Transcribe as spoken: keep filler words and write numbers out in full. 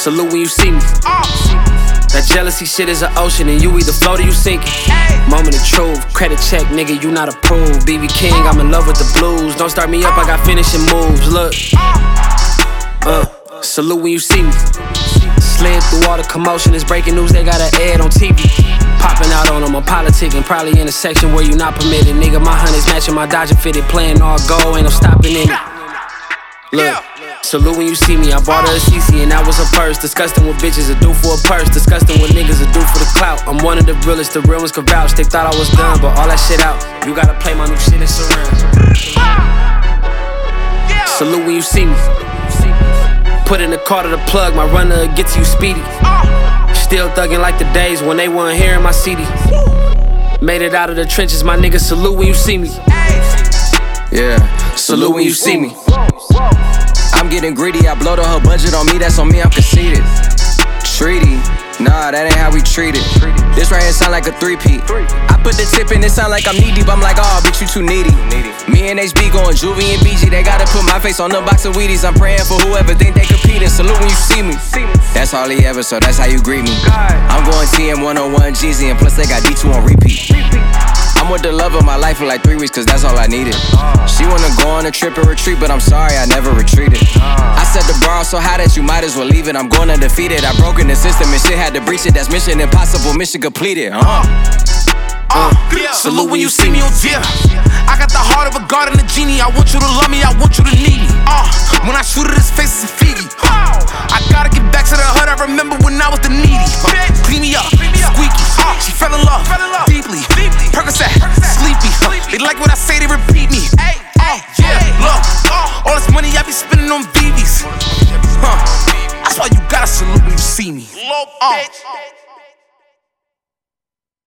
Salute when you see me. That jealousy shit is an ocean, and you either float or you sink it. Moment of truth, credit check, nigga, you not approved. B B King, I'm in love with the blues. Don't start me up, I got finishing moves. Look, uh, salute when you see me. Slid through all the commotion, it's breaking news, they got an ad on T V. Popping out on them, I'm politicking, probably in a section where you not permitted. Nigga, my honey's matching my Dodger fitted, playing all go, ain't no stopping in it. Look, salute when you see me, I bought her a C C and that was her purse. Disgusting what bitches are do for a purse, disgusting what niggas are do for the clout. I'm one of the realest, the real ones can vouch. They thought I was done, but all that shit out. You gotta play my new shit in surround. Salute when you see me. Put in the car to the plug, my runner get to you speedy. Still thugging like the days when they weren't here in my C D. Made it out of the trenches, my nigga, salute when you see me. Yeah, Salute when you see me. I'm getting greedy, I blow the whole budget on me, that's on me, I'm conceited. Treaty, nah, that ain't how we treat it. This right here sound like a three-peat. I put the tip in, it sound like I'm knee deep. I'm like, oh, bitch, you too needy. Me and H B going Juvie and B G, they gotta put my face on the box of Wheaties. I'm praying for whoever think they competing. Salute when you see me. That's all he ever, so that's how you greet me. I'm going T M one oh one Jeezy, and plus they got D two on repeat. I'm with the love of my life for like three weeks, cause that's all I needed. She wanna go on a trip and retreat, but I'm sorry, I never retreated. I set the bar so high that you might as well leave it. I'm going undefeated, I broke in the system and shit had to breach it. That's mission impossible, mission completed. Uh. Uh, salute when you see me, oh dear. I got the heart of a god and a genie. I want you to love me, I want you to need me. Uh, when I shoot at his face, it's a Fiji. Uh, I gotta get back to the hood, I remember when I was the needy. Uh, clean me up, squeaky. Uh, she fell in love, deeply. Percocet, sleepy. Uh, they like what I say, they repeat me. Uh, yeah, look, all this money I be spending on B Bs. Huh, that's why you gotta salute when you see me. Uh.